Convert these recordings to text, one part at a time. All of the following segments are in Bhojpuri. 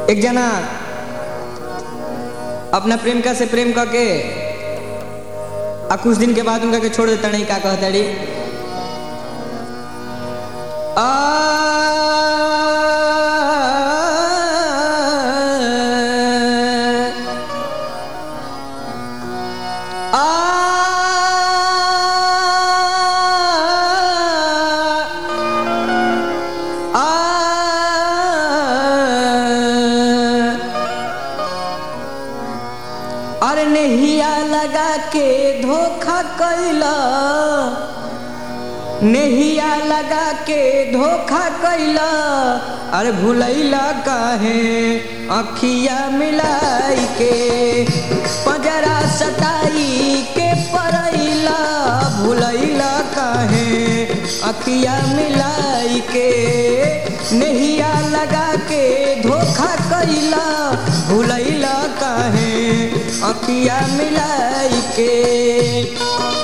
एक जना अपना प्रेमिका से प्रेम करके आ कुछ दिन के बाद उनका के छोड़ देता नहीं, का कहता डी अरे नहिया लगा के धोखा कैला, नहिया लगा के धोखा कैला, अरे भुलैला काहे अखिया मिलाई के, पंजरा सटाई के परैला, भुलैला काहे अखिया मिलाई के, नहिया लगा के धोखा कैला, भुलैला काहे अखिया मिलाई के।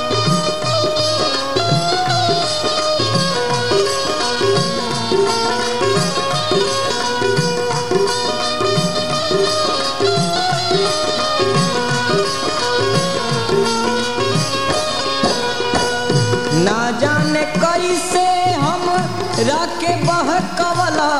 ना जाने कैसे हम राके बहकवला,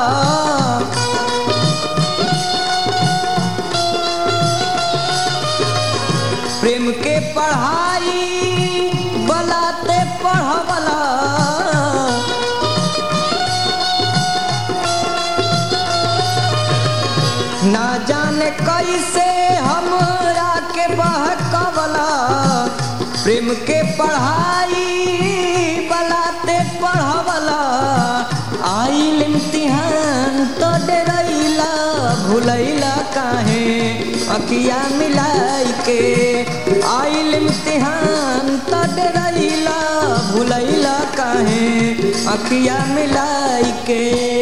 प्रेम के पढ़ाई बलाते पढ़वला, ना जाने कैसे हमरा के बहकवला, प्रेम के पढ़ाई बलाते पढ़वला, आइल इम्तिहान तो डरैला, भुलैला काहे अखिया मिलाई के, आइल इम्तिहान तो डरैला, भुलैला काहे अखिया मिलाई के।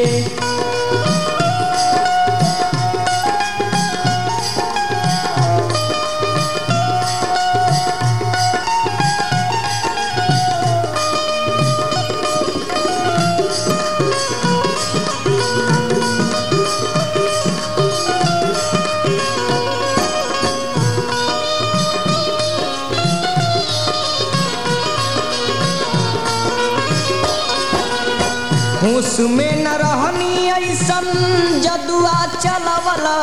होश में न रहनी ऐसन जदुआ चलवला,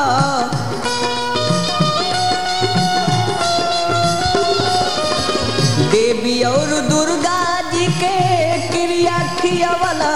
देवी और दुर्गा जी के क्रिया खियावला,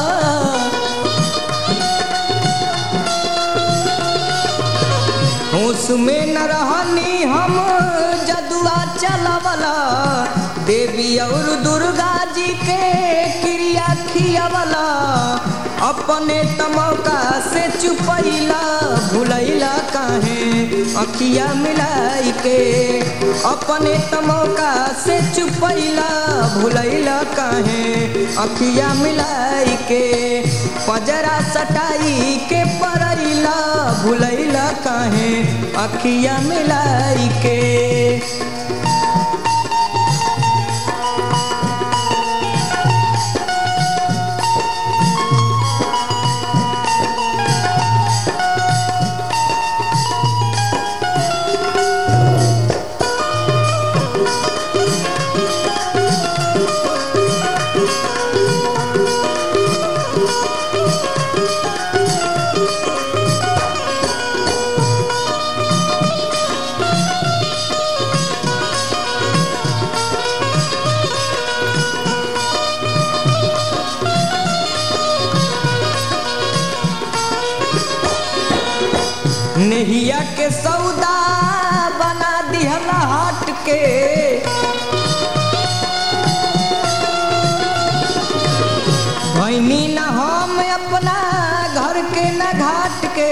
होश में न रहनी हम जदुआ चलवला, देवी और दुर्गा जी के क्रिया खियावला, अपने तमौका से चुपैला, भुलैला काहे अखिया मिलाई के, अपने तमौका से चुपैला, भुलैला काहे अखिया मिलाई के, पंजरा सटाई के परैला, भुलैला काहे अखिया मिलाई के। नहिया के सौदा बना दिहला हट के, भैनी न हम अपना घर के न घाट के,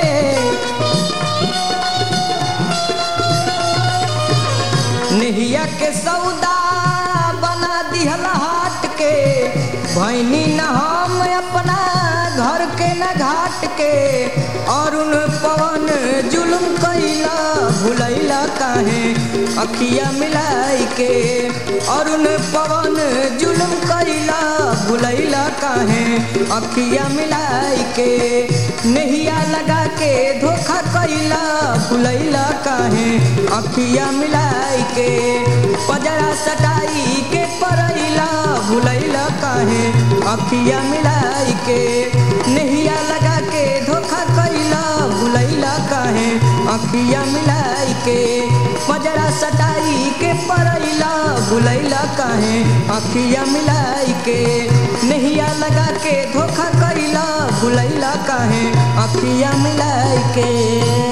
नहिया के सौदा बना दिहला हट के, भैनी न हम अपना घर के न घाट के अरुण पवन जुलुम कैला भुलैला काहे अखिया मिलाई के अरुण पवन जुलुम कैला भुलैला काहे अखिया मिलाई के नहिया लगा के धोखा कैला भुलैला काहे अखिया मिलाई के पजरा सटाई के परैला भुलैला काहे अखिया मिलाई के नहिया लगा के धोखा कैला भुलैला काहे अखिया मिलाई के पजरा सटाई के परैला भुलैला काहे अखिया मिलाई के नहिया लगा के धोखा कैला भुलैला काहे अखिया मिलाई के।